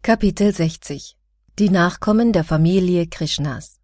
Kapitel 60 Die Nachkommen der Familie Krishnas.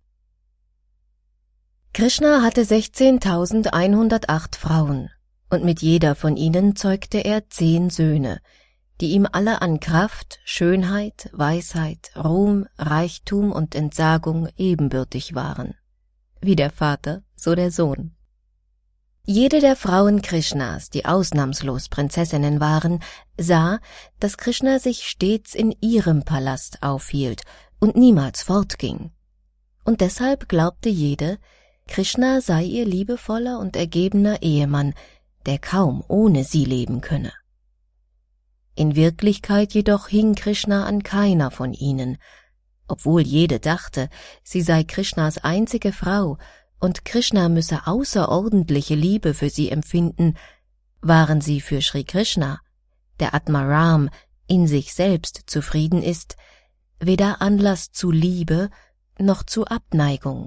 Krishna hatte 16.108 Frauen, und mit jeder von ihnen zeugte er 10 Söhne, die ihm alle an Kraft, Schönheit, Weisheit, Ruhm, Reichtum und Entsagung ebenbürtig waren. Wie der Vater, so der Sohn. Jede der Frauen Krishnas, die ausnahmslos Prinzessinnen waren, sah, dass Krishna sich stets in ihrem Palast aufhielt und niemals fortging. Und deshalb glaubte jede, Krishna sei ihr liebevoller und ergebener Ehemann, der kaum ohne sie leben könne. In Wirklichkeit jedoch hing Krishna an keiner von ihnen, obwohl jede dachte, sie sei Krishnas einzige Frau und Krishna müsse außerordentliche Liebe für sie empfinden, waren sie für Sri Krishna, der Atmaram in sich selbst zufrieden ist, weder Anlass zu Liebe noch zu Abneigung.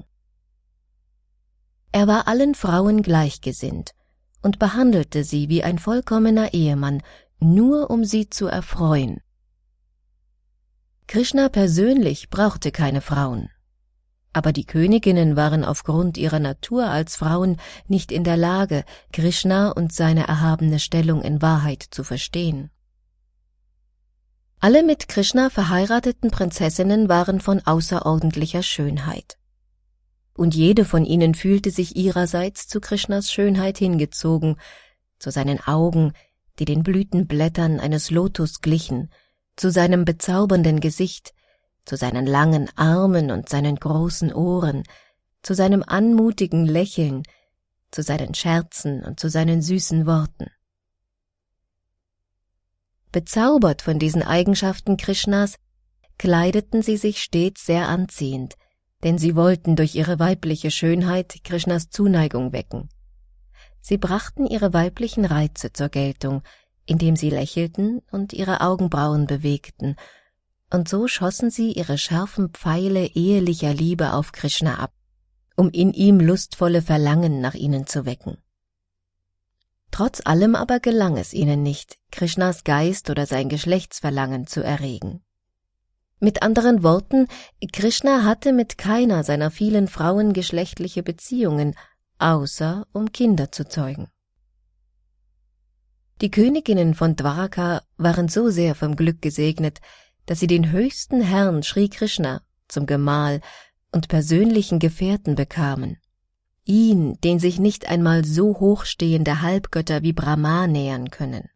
Er war allen Frauen gleichgesinnt und behandelte sie wie ein vollkommener Ehemann, nur um sie zu erfreuen. Krishna persönlich brauchte keine Frauen. Aber die Königinnen waren aufgrund ihrer Natur als Frauen nicht in der Lage, Krishna und seine erhabene Stellung in Wahrheit zu verstehen. Alle mit Krishna verheirateten Prinzessinnen waren von außerordentlicher Schönheit. Und jede von ihnen fühlte sich ihrerseits zu Krishnas Schönheit hingezogen, zu seinen Augen, die den Blütenblättern eines Lotus glichen, zu seinem bezaubernden Gesicht, zu seinen langen Armen und seinen großen Ohren, zu seinem anmutigen Lächeln, zu seinen Scherzen und zu seinen süßen Worten. Bezaubert von diesen Eigenschaften Krishnas, kleideten sie sich stets sehr anziehend, denn sie wollten durch ihre weibliche Schönheit Krishnas Zuneigung wecken. Sie brachten ihre weiblichen Reize zur Geltung, indem sie lächelten und ihre Augenbrauen bewegten, und so schossen sie ihre scharfen Pfeile ehelicher Liebe auf Krishna ab, um in ihm lustvolle Verlangen nach ihnen zu wecken. Trotz allem aber gelang es ihnen nicht, Krishnas Geist oder sein Geschlechtsverlangen zu erregen. Mit anderen Worten, Krishna hatte mit keiner seiner vielen Frauen geschlechtliche Beziehungen, außer um Kinder zu zeugen. Die Königinnen von Dwaraka waren so sehr vom Glück gesegnet, dass sie den höchsten Herrn Sri Krishna zum Gemahl und persönlichen Gefährten bekamen. Ihn, den sich nicht einmal so hochstehende Halbgötter wie Brahma nähern können.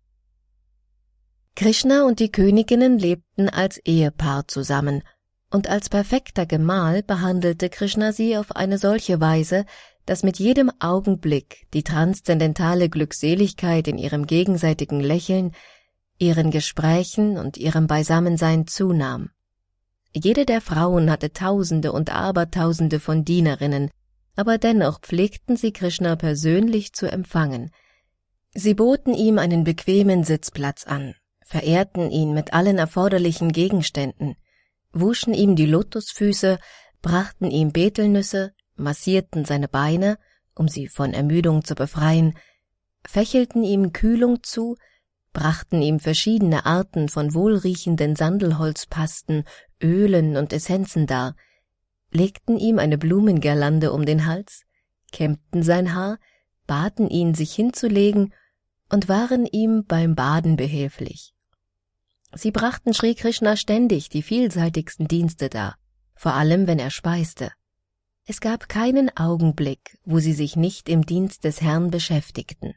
Krishna und die Königinnen lebten als Ehepaar zusammen, und als perfekter Gemahl behandelte Krishna sie auf eine solche Weise, dass mit jedem Augenblick die transzendentale Glückseligkeit in ihrem gegenseitigen Lächeln, ihren Gesprächen und ihrem Beisammensein zunahm. Jede der Frauen hatte Tausende und Abertausende von Dienerinnen, aber dennoch pflegten sie Krishna persönlich zu empfangen. Sie boten ihm einen bequemen Sitzplatz an, verehrten ihn mit allen erforderlichen Gegenständen, wuschen ihm die Lotusfüße, brachten ihm Betelnüsse, massierten seine Beine, um sie von Ermüdung zu befreien, fächelten ihm Kühlung zu, brachten ihm verschiedene Arten von wohlriechenden Sandelholzpasten, Ölen und Essenzen dar, legten ihm eine Blumengirlande um den Hals, kämmten sein Haar, baten ihn, sich hinzulegen und waren ihm beim Baden behilflich. Sie brachten Sri Krishna ständig die vielseitigsten Dienste dar, vor allem wenn er speiste. Es gab keinen Augenblick, wo sie sich nicht im Dienst des Herrn beschäftigten.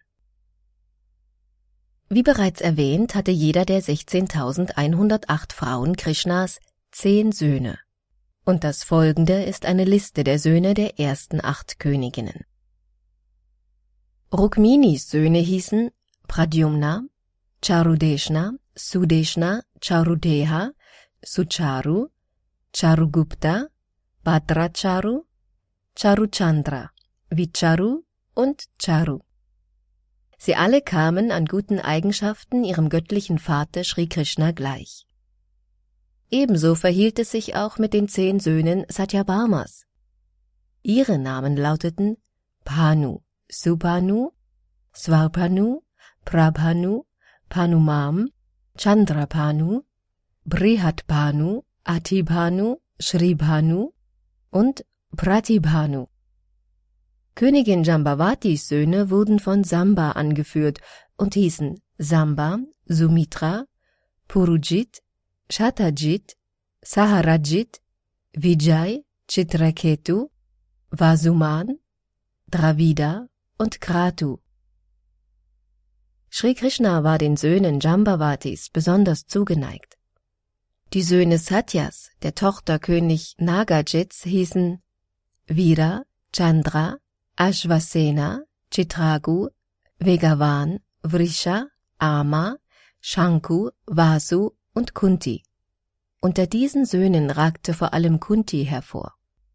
Wie bereits erwähnt, hatte jeder der 16.108 Frauen Krishnas 10 Söhne. Und das folgende ist eine Liste der Söhne der ersten 8 Königinnen. Rukminis Söhne hießen Pradyumna, Charudeshna, Sudeshna, Charudeha, Sucharu, Charugupta, Bhadracharu, Charuchandra, Vicharu und Charu. Sie alle kamen an guten Eigenschaften ihrem göttlichen Vater Sri Krishna gleich. Ebenso verhielt es sich auch mit den 10 Söhnen Satyabhamas. Ihre Namen lauteten Bhanu, Subhanu, Svarpanu, Prabhanu, Panumam, Chandrapanu, Brihatbhanu, Atibhanu, Shribhanu und Pratibhanu. Königin Jambavatis Söhne wurden von Samba angeführt und hießen Samba, Sumitra, Purujit, Shatajit, Saharajit, Vijay, Chitraketu, Vasuman, Dravida und Kratu. Sri Krishna war den Söhnen Jambavatis besonders zugeneigt. Die Söhne Satyas, der Tochter König Nagajits, hießen Vira, Chandra, Ashvasena, Chitragu, Vegavan, Vrisha, Ama, Shanku, Vasu und Kunti. Unter diesen Söhnen ragte vor allem Kunti hervor.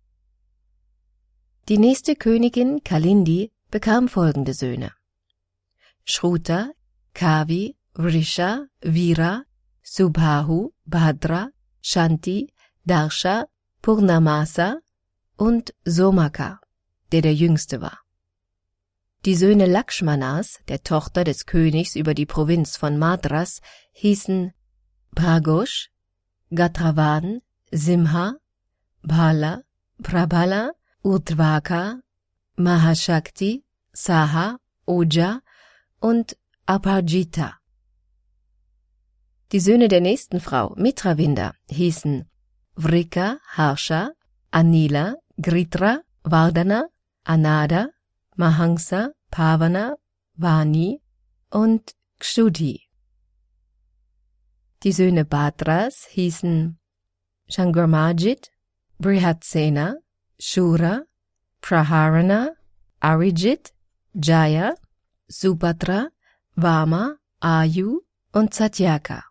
Die nächste Königin, Kalindi, bekam folgende Söhne: Shruta, Kavi, Vrisha, Vira, Subhahu, Bhadra, Shanti, Darsha, Purnamasa und Somaka, der jüngste war. Die Söhne Lakshmanas, der Tochter des Königs über die Provinz von Madras, hießen Pragosh, Gatravan, Simha, Bhala, Prabhala, Urdvaka, Mahashakti, Saha, Oja und Aparjita. Die Söhne der nächsten Frau, Mitravinda, hießen Vrika, Harsha, Anila, Gritra, Vardhana, Anada, Mahangsa, Pavana, Vani und Kshudhi. Die Söhne Bhatras hießen Shangarmajit, Brihatsena, Shura, Praharana, Arijit, Jaya, Subhadra, Vama, Ayu und Satyaka.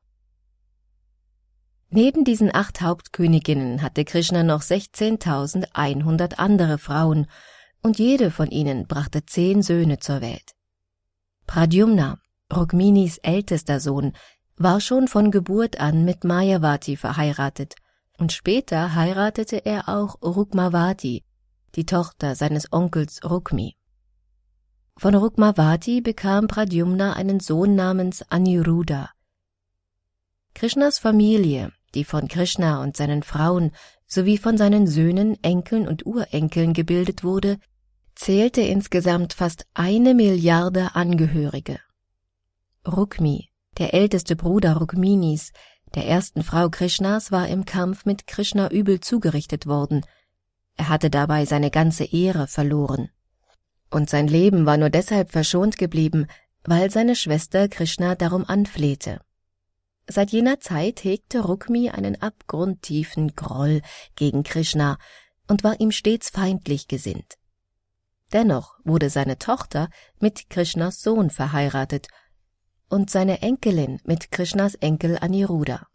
Neben diesen 8 Hauptköniginnen hatte Krishna noch 16.100 andere Frauen, und jede von ihnen brachte 10 Söhne zur Welt. Pradyumna, Rukminis ältester Sohn, war schon von Geburt an mit Mayavati verheiratet, und später heiratete er auch Rukmavati, die Tochter seines Onkels Rukmi. Von Rukmavati bekam Pradyumna einen Sohn namens Aniruddha. Krishnas Familie, die von Krishna und seinen Frauen sowie von seinen Söhnen, Enkeln und Urenkeln gebildet wurde, zählte insgesamt fast 1 Milliarde Angehörige. Rukmi, der älteste Bruder Rukminis, der ersten Frau Krishnas, war im Kampf mit Krishna übel zugerichtet worden. Er hatte dabei seine ganze Ehre verloren. Und sein Leben war nur deshalb verschont geblieben, weil seine Schwester Krishna darum anflehte. Seit jener Zeit hegte Rukmi einen abgrundtiefen Groll gegen Krishna und war ihm stets feindlich gesinnt. Dennoch wurde seine Tochter mit Krishnas Sohn verheiratet und seine Enkelin mit Krishnas Enkel Aniruddha.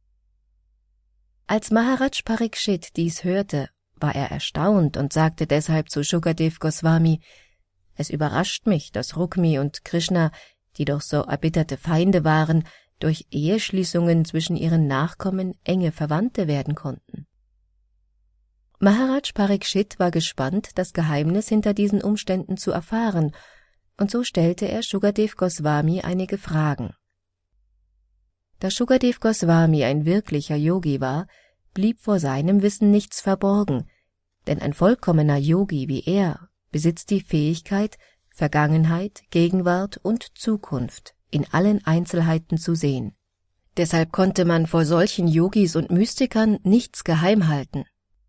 Als Maharaj Parikshit dies hörte, war er erstaunt und sagte deshalb zu Shukadev Goswami: Es überrascht mich, dass Rukmi und Krishna, die doch so erbitterte Feinde waren, durch Eheschließungen zwischen ihren Nachkommen enge Verwandte werden konnten. Maharaj Parikshit war gespannt, das Geheimnis hinter diesen Umständen zu erfahren, und so stellte er Shukadev Goswami einige Fragen. Da Shukadev Goswami ein wirklicher Yogi war, blieb vor seinem Wissen nichts verborgen, denn ein vollkommener Yogi wie er besitzt die Fähigkeit, Vergangenheit, Gegenwart und Zukunft in allen Einzelheiten zu sehen. Deshalb konnte man vor solchen Yogis und Mystikern nichts geheim halten.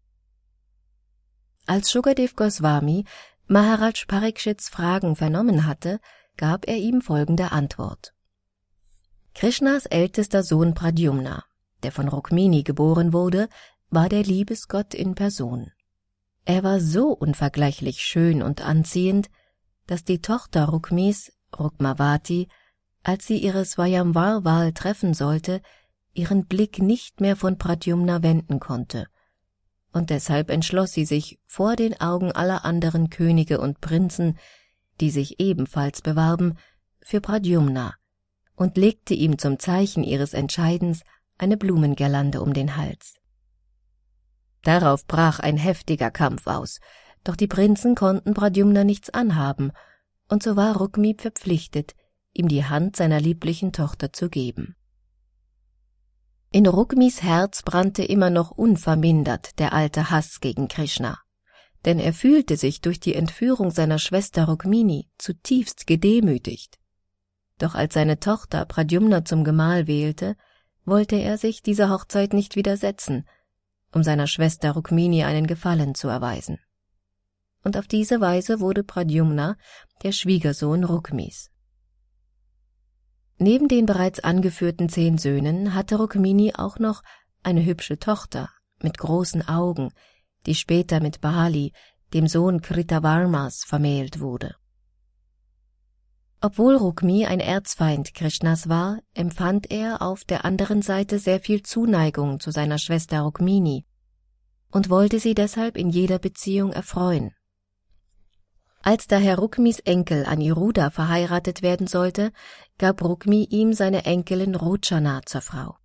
Als Shukadev Goswami Maharaj Parikshits Fragen vernommen hatte, gab er ihm folgende Antwort. Krishnas ältester Sohn Pradyumna, der von Rukmini geboren wurde, war der Liebesgott in Person. Er war so unvergleichlich schön und anziehend, dass die Tochter Rukmis, Rukmavati, als sie ihre Swayamvar-Wahl treffen sollte, ihren Blick nicht mehr von Pradyumna wenden konnte, und deshalb entschloss sie sich vor den Augen aller anderen Könige und Prinzen, die sich ebenfalls bewarben, für Pradyumna und legte ihm zum Zeichen ihres Entscheidens eine Blumengirlande um den Hals. Darauf brach ein heftiger Kampf aus, doch die Prinzen konnten Pradyumna nichts anhaben, und so war Rukmi verpflichtet, ihm die Hand seiner lieblichen Tochter zu geben. In Rukmis Herz brannte immer noch unvermindert der alte Hass gegen Krishna, denn er fühlte sich durch die Entführung seiner Schwester Rukmini zutiefst gedemütigt. Doch als seine Tochter Pradyumna zum Gemahl wählte, wollte er sich dieser Hochzeit nicht widersetzen, um seiner Schwester Rukmini einen Gefallen zu erweisen. Und auf diese Weise wurde Pradyumna der Schwiegersohn Rukmis. Neben den bereits angeführten 10 Söhnen hatte Rukmini auch noch eine hübsche Tochter mit großen Augen, die später mit Bali, dem Sohn Kritavarmas, vermählt wurde. Obwohl Rukmi ein Erzfeind Krishnas war, empfand er auf der anderen Seite sehr viel Zuneigung zu seiner Schwester Rukmini und wollte sie deshalb in jeder Beziehung erfreuen. Als daher Rukmis Enkel Aniruddha verheiratet werden sollte, gab Rukmi ihm seine Enkelin Rochana zur Frau.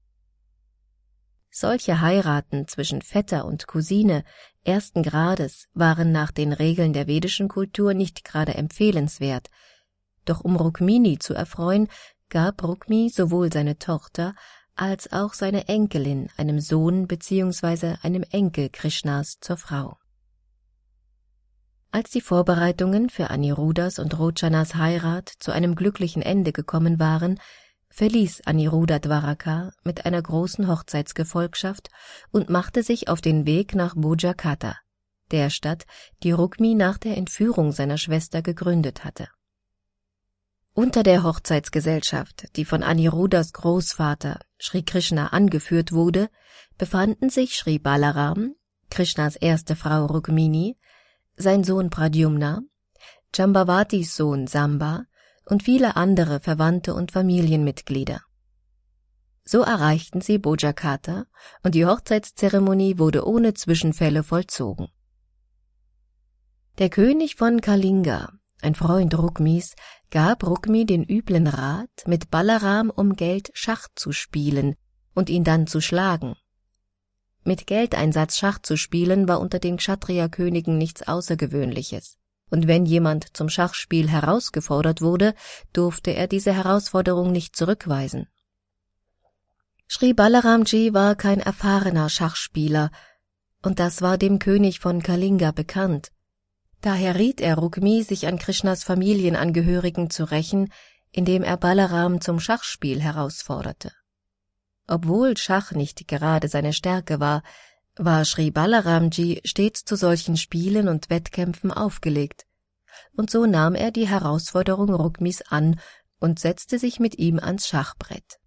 Solche Heiraten zwischen Vetter und Cousine ersten Grades waren nach den Regeln der vedischen Kultur nicht gerade empfehlenswert, doch um Rukmini zu erfreuen, gab Rukmi sowohl seine Tochter als auch seine Enkelin einem Sohn bzw. einem Enkel Krishnas zur Frau. Als die Vorbereitungen für Aniruddhas und Rochanas Heirat zu einem glücklichen Ende gekommen waren, verließ Aniruddha Dwaraka mit einer großen Hochzeitsgefolgschaft und machte sich auf den Weg nach Bojakata, der Stadt, die Rukmi nach der Entführung seiner Schwester gegründet hatte. Unter der Hochzeitsgesellschaft, die von Aniruddhas Großvater Sri Krishna angeführt wurde, befanden sich Sri Balaram, Krishnas erste Frau Rukmini, sein Sohn Pradyumna, Jambavatis Sohn Samba und viele andere Verwandte und Familienmitglieder. So erreichten sie Bojakata und die Hochzeitszeremonie wurde ohne Zwischenfälle vollzogen. Der König von Kalinga, ein Freund Rukmis, gab Rukmi den üblen Rat, mit Balaram um Geld Schach zu spielen und ihn dann zu schlagen. Mit Geldeinsatz Schach zu spielen war unter den Kshatriya-Königen nichts Außergewöhnliches, und wenn jemand zum Schachspiel herausgefordert wurde, durfte er diese Herausforderung nicht zurückweisen. Sri Balaramji war kein erfahrener Schachspieler, und das war dem König von Kalinga bekannt. Daher riet er Rukmi, sich an Krishnas Familienangehörigen zu rächen, indem er Balaram zum Schachspiel herausforderte. Obwohl Schach nicht gerade seine Stärke war, war Sri Balaramji stets zu solchen Spielen und Wettkämpfen aufgelegt, und so nahm er die Herausforderung Rukmis an und setzte sich mit ihm ans Schachbrett.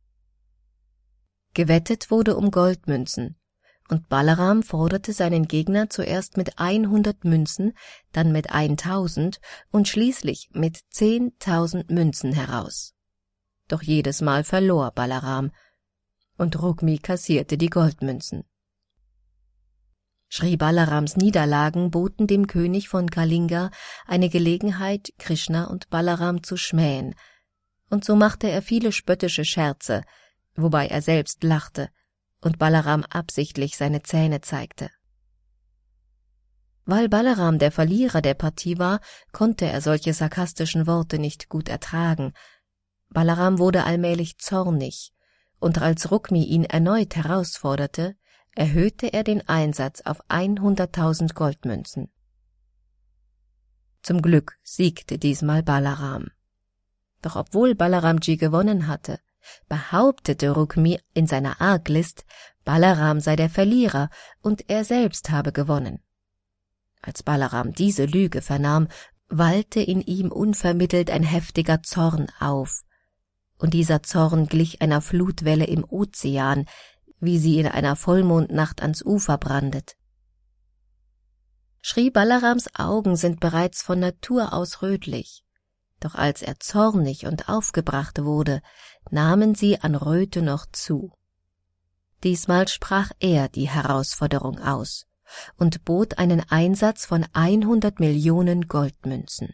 Gewettet wurde um Goldmünzen, und Balaram forderte seinen Gegner zuerst mit 100 Münzen, dann mit 1000 und schließlich mit 10.000 Münzen heraus. Doch jedes Mal verlor Balaram, und Rukmi kassierte die Goldmünzen. Sri Balarams Niederlagen boten dem König von Kalinga eine Gelegenheit, Krishna und Balaram zu schmähen, und so machte er viele spöttische Scherze, wobei er selbst lachte und Balaram absichtlich seine Zähne zeigte. Weil Balaram der Verlierer der Partie war, konnte er solche sarkastischen Worte nicht gut ertragen. Balaram wurde allmählich zornig, und als Rukmi ihn erneut herausforderte, erhöhte er den Einsatz auf 100.000 Goldmünzen. Zum Glück siegte diesmal Balaram. Doch obwohl Balaramji gewonnen hatte, behauptete Rukmi in seiner Arglist, Balaram sei der Verlierer und er selbst habe gewonnen. Als Balaram diese Lüge vernahm, wallte in ihm unvermittelt ein heftiger Zorn auf, und dieser Zorn glich einer Flutwelle im Ozean, wie sie in einer Vollmondnacht ans Ufer brandet. Sri Balarams Augen sind bereits von Natur aus rötlich, doch als er zornig und aufgebracht wurde, nahmen sie an Röte noch zu. Diesmal sprach er die Herausforderung aus und bot einen Einsatz von 100 Millionen Goldmünzen.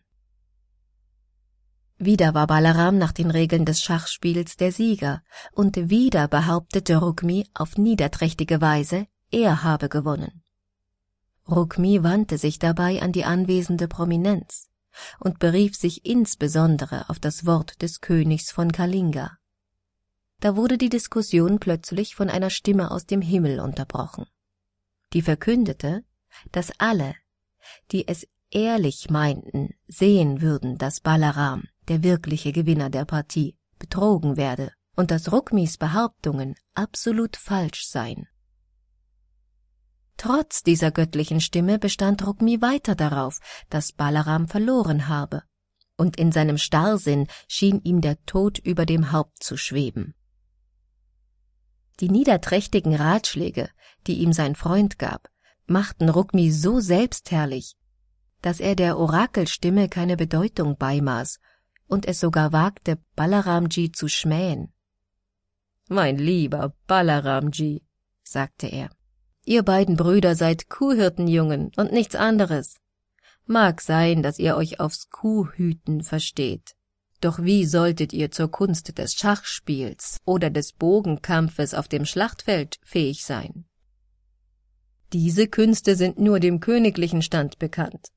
Wieder war Balaram nach den Regeln des Schachspiels der Sieger, und wieder behauptete Rukmi auf niederträchtige Weise, er habe gewonnen. Rukmi wandte sich dabei an die anwesende Prominenz und berief sich insbesondere auf das Wort des Königs von Kalinga. Da wurde die Diskussion plötzlich von einer Stimme aus dem Himmel unterbrochen. Die verkündete, dass alle, die es ehrlich meinten, sehen würden, dass Balaram, der wirkliche Gewinner der Partie, betrogen werde und dass Rukmis Behauptungen absolut falsch seien. Trotz dieser göttlichen Stimme bestand Rukmi weiter darauf, dass Balaram verloren habe, und in seinem Starrsinn schien ihm der Tod über dem Haupt zu schweben. Die niederträchtigen Ratschläge, die ihm sein Freund gab, machten Rukmi so selbstherrlich, dass er der Orakelstimme keine Bedeutung beimaß und es sogar wagte, Balaramji zu schmähen. »Mein lieber Balaramji«, sagte er, »ihr beiden Brüder seid Kuhhirtenjungen und nichts anderes. Mag sein, dass ihr euch aufs Kuhhüten versteht. Doch wie solltet ihr zur Kunst des Schachspiels oder des Bogenkampfes auf dem Schlachtfeld fähig sein? Diese Künste sind nur dem königlichen Stand bekannt.«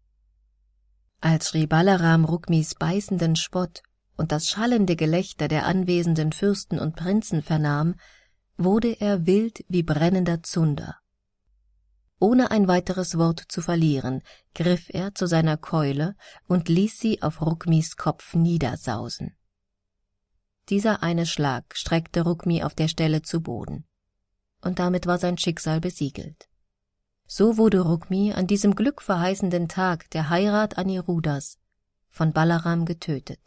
Als Sri Balaram Rukmis beißenden Spott und das schallende Gelächter der anwesenden Fürsten und Prinzen vernahm, wurde er wild wie brennender Zunder. Ohne ein weiteres Wort zu verlieren, griff er zu seiner Keule und ließ sie auf Rukmis Kopf niedersausen. Dieser eine Schlag streckte Rukmi auf der Stelle zu Boden, und damit war sein Schicksal besiegelt. So wurde Rukmi an diesem glückverheißenden Tag der Heirat Aniruddhas von Balaram getötet.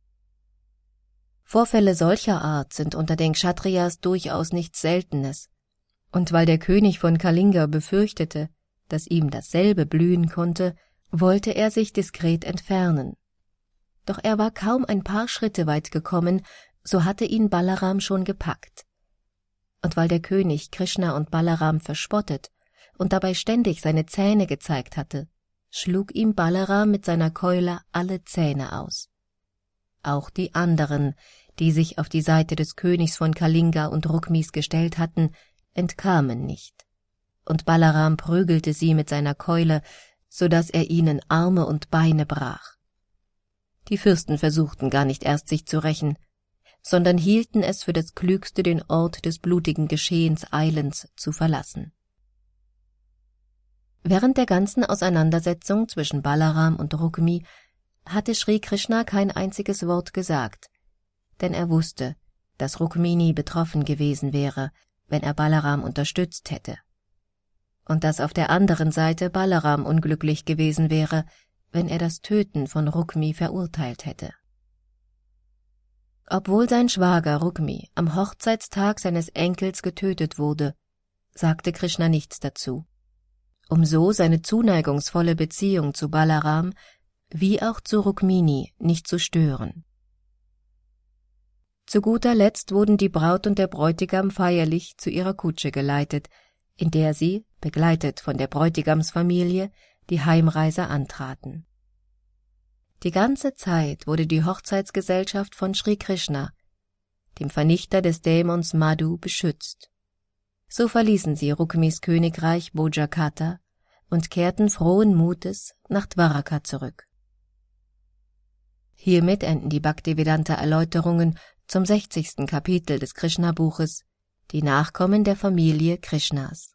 Vorfälle solcher Art sind unter den Kshatriyas durchaus nichts Seltenes, und weil der König von Kalinga befürchtete, dass ihm dasselbe blühen konnte, wollte er sich diskret entfernen. Doch er war kaum ein paar Schritte weit gekommen, so hatte ihn Balaram schon gepackt. Und weil der König Krishna und Balaram verspottet und dabei ständig seine Zähne gezeigt hatte, schlug ihm Balaram mit seiner Keule alle Zähne aus. Auch die anderen, die sich auf die Seite des Königs von Kalinga und Rukmis gestellt hatten, entkamen nicht, und Balaram prügelte sie mit seiner Keule, so daß er ihnen Arme und Beine brach. Die Fürsten versuchten gar nicht erst sich zu rächen, sondern hielten es für das Klügste, den Ort des blutigen Geschehens eilends zu verlassen. Während der ganzen Auseinandersetzung zwischen Balaram und Rukmi hatte Sri Krishna kein einziges Wort gesagt, denn er wusste, dass Rukmini betroffen gewesen wäre, wenn er Balaram unterstützt hätte, und dass auf der anderen Seite Balaram unglücklich gewesen wäre, wenn er das Töten von Rukmi verurteilt hätte. Obwohl sein Schwager Rukmi am Hochzeitstag seines Enkels getötet wurde, sagte Krishna nichts dazu, um so seine zuneigungsvolle Beziehung zu Balaram wie auch zu Rukmini nicht zu stören. Zu guter Letzt wurden die Braut und der Bräutigam feierlich zu ihrer Kutsche geleitet, in der sie, begleitet von der Bräutigamsfamilie, die Heimreise antraten. Die ganze Zeit wurde die Hochzeitsgesellschaft von Sri Krishna, dem Vernichter des Dämons Madhu, beschützt. So verließen sie Rukmis Königreich Bojakata und kehrten frohen Mutes nach Dwaraka zurück. Hiermit enden die Bhaktivedanta-Erläuterungen zum 60. Kapitel des Krishna-Buches, die Nachkommen der Familie Krishnas.